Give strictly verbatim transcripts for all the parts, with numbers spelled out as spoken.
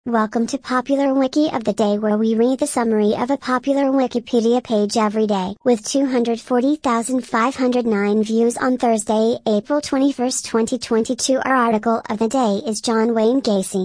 Welcome to Popular Wiki of the Day, where we read the summary of a popular Wikipedia page every day. With two hundred forty thousand five hundred nine views on Thursday, April twenty-first, twenty twenty-two, our article of the day is John Wayne Gacy.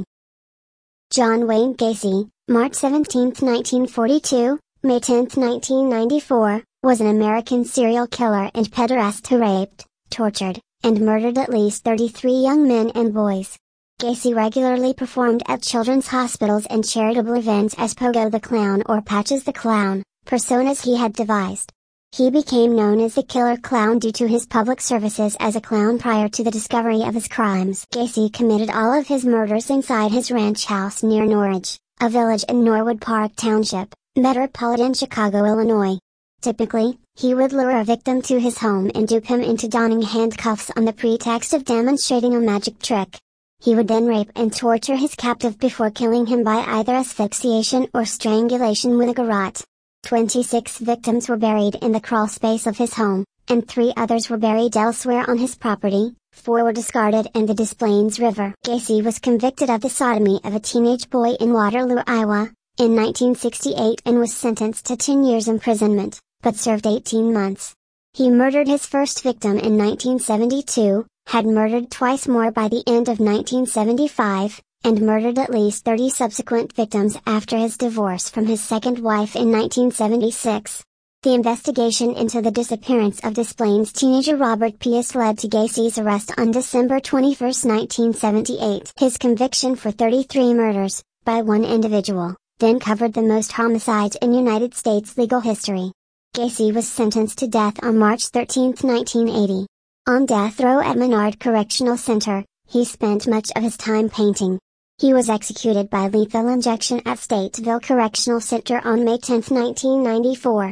John Wayne Gacy, March seventeenth, nineteen forty-two, May tenth, nineteen ninety-four, was an American serial killer and pederast who raped, tortured, and murdered at least thirty-three young men and boys. Gacy regularly performed at children's hospitals and charitable events as Pogo the Clown or Patches the Clown, personas he had devised. He became known as the Killer Clown due to his public services as a clown prior to the discovery of his crimes. Gacy committed all of his murders inside his ranch house near Norridge, a village in Norwood Park Township, metropolitan Chicago, Illinois. Typically, he would lure a victim to his home and dupe him into donning handcuffs on the pretext of demonstrating a magic trick. He would then rape and torture his captive before killing him by either asphyxiation or strangulation with a garrote. twenty-six victims were buried in the crawl space of his home, and three others were buried elsewhere on his property. Four were discarded in the Des Plaines River. Gacy was convicted of the sodomy of a teenage boy in Waterloo, Iowa, in nineteen sixty-eight and was sentenced to ten years imprisonment, but served eighteen months. He murdered his first victim in nineteen seventy-two, had murdered twice more by the end of nineteen seventy-five, and murdered at least thirty subsequent victims after his divorce from his second wife in nineteen seventy-six. The investigation into the disappearance of Des Plaines teenager Robert Pius led to Gacy's arrest on December twenty-first, nineteen seventy-eight. His conviction for thirty-three murders, by one individual, then covered the most homicides in United States legal history. Gacy was sentenced to death on March thirteenth, nineteen eighty. On death row at Menard Correctional Center, he spent much of his time painting. He was executed by lethal injection at Stateville Correctional Center on May tenth, nineteen ninety-four.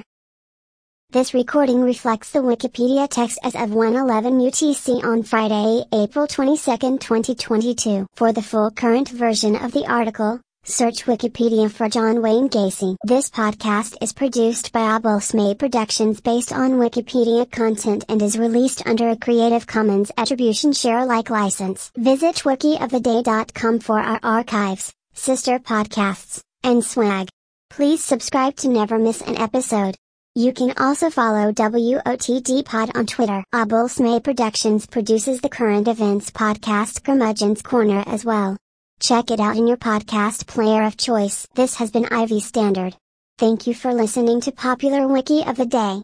This recording reflects the Wikipedia text as of one eleven U T C on Friday, April twenty-second, twenty twenty-two. For the full current version of the article, search Wikipedia for John Wayne Gacy. This podcast is produced by Abulsmay Productions based on Wikipedia content and is released under a Creative Commons Attribution Share Alike license. Visit wiki of the day dot com for our archives, sister podcasts, and swag. Please subscribe to never miss an episode. You can also follow W O T D Pod on Twitter. Abulsmay Productions produces the current events podcast Curmudgeon's Corner as well. Check it out in your podcast player of choice. This has been Ivy Standard. Thank you for listening to Popular Wiki of the Day.